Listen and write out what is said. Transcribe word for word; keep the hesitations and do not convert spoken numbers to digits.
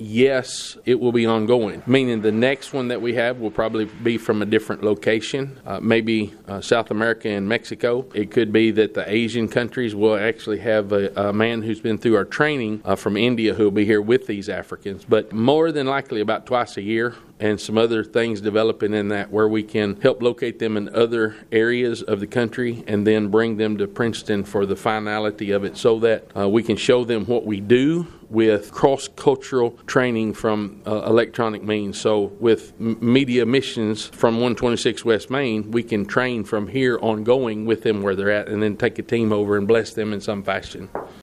yes, it will be ongoing, meaning the next one that we have will probably be from a different location, uh, maybe uh, South America and Mexico. It could be that the Asian countries will actually have a, a man who's been through our training uh, from India who will be here with these Africans. But more than likely about twice a year, and some other things developing in that where we can help locate them in other areas of the country and then bring them to Princeton for the finality of it so that uh, we can show them what we do with cross-cultural training from uh, electronic means. So with m- media missions from one twenty-six West Main, we can train from here ongoing with them where they're at and then take a team over and bless them in some fashion.